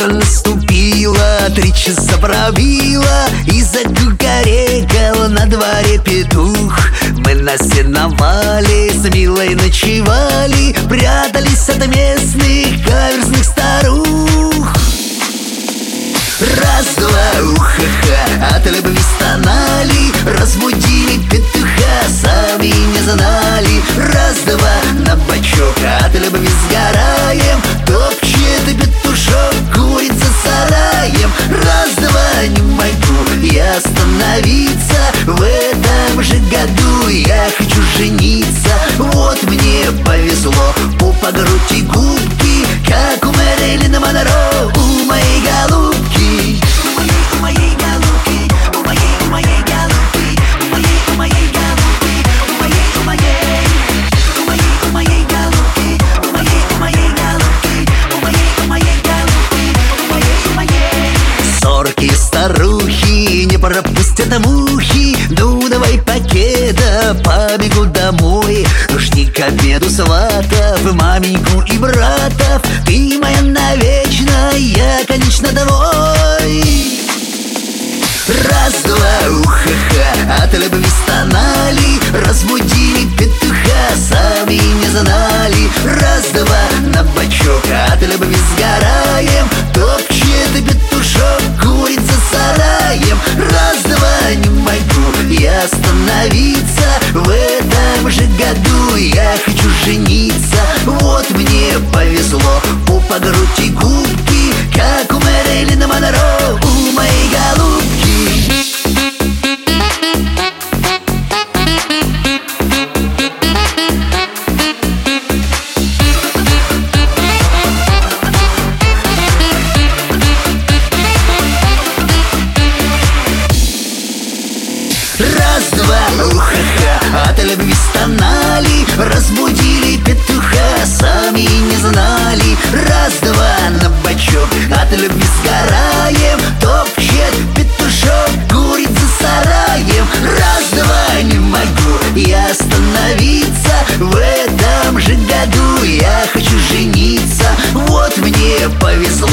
утро наступило, 3 часа пробило, и закукарекал на дворе петух. Мы на сеновале с Милой ночевали, прятались от местных каверзных старух. Раз-два, уха-ха, от любви стонали, разбудили петуха, сами не знали. Раз-два, на бочок, от любви сгораем, топчет петушок, курица сараем. Раз-два, не могу я остановиться, в этом же году я хочу жениться. Вот мне повезло, попа, грудь и губки, как у Мэрилин Монро, у моей голубки. Старухи не пропустят мухи, ну давай пакета, побегу домой. Жди к обеду сватов, маменьку и братов, ты моя навечно, я, конечно, твой. Раз-два, уха-ха, от любви стонали, разбудили петуха, сами не знали. Раз-два, на бочок, от любви сгораем, топчет петушок, курица сараем. Раз-два, не могу я остановиться, в этом же году я хочу жениться. Вот мне повезло, попа, грудь и губки, как у Мэрилин Монро, у моей голубки. Раз-два, уха-ха, от любви стонали, разбудили петуха, сами не знали. Раз-два, на бочок, от любви сгораем, топчет петушок, курица сараем. Раз-два, не могу я остановиться, в этом же году я хочу жениться. Вот мне повезло,